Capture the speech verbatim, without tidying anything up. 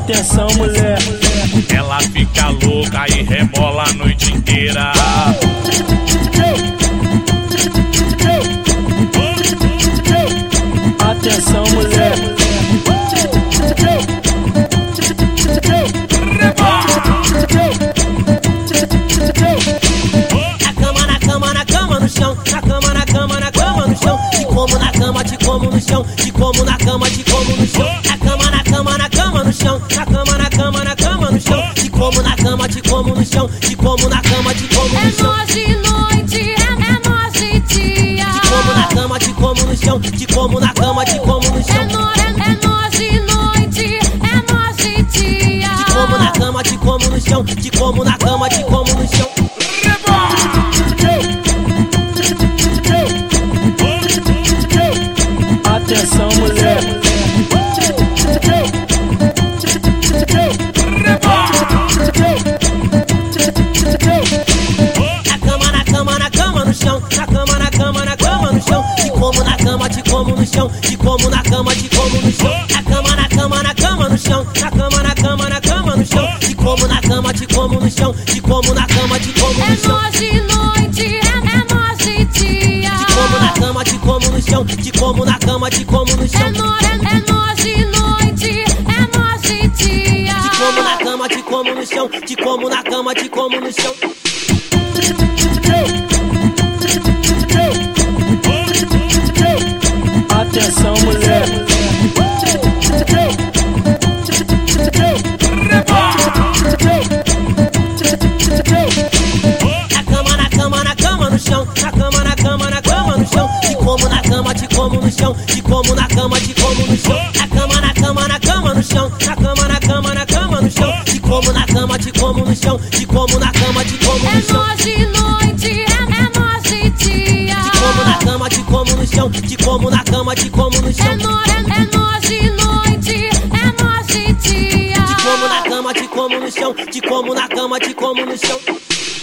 Atenção, mulher. Ela fica louca e rebola a noite inteira. Atenção, mulher. Na cama, na cama, na cama, no chão. Na cama, na cama, na cama, no chão. Te como na cama, te como no chão. Te como na cama, te como no chão. Na cama, na cama, na cama, no chão. Na cama, na cama, na cama, no chão. Te como na cama, te como no chão. Te como na cama, te como no chão. É nós de noite, é, é nós de dia. Te como na cama, te como no chão. Te como na cama, te como no É, chão. no, é, é nós de noite, é nós de dia. Te como na cama, te como no chão. Te como na cama, te como no chão. Atenção, mulher. Na cama, na cama, na cama, no chão. Na cama, na cama, na cama, no chão. Te como na cama, te como no chão. Te como na cama, te como no chão. Na cama, na cama, na cama, no chão. Na cama, na cama, na cama, no chão. Te como na cama, te como no chão. Te como na cama, te como É no chão. nós de noite, é, é nós de dia. Te como na cama, te como no chão. Te como na cama, te como no É, chão. no, é, é nós de noite, é nós de dia. Te como na cama, te como no chão. Te como na cama, te como no chão. Atenção, mulher. Na cama, na cama, na cama, no chão. Na cama, na cama, na cama, no chão. Te como na cama, te como no chão. Te como na cama, te como no chão. Na cama, na cama, na cama, no chão. Na cama, na cama, na cama, no chão. Te como na cama, te como no chão. Te como na cama, te como É no chão. nós de noite, é, é nós de dia. Te como na cama, te como no chão. Te como na cama, te como no É, chão. no, é, é nós de noite, é nós de dia. Te como na cama, te como no chão. Te como na cama, te como no chão.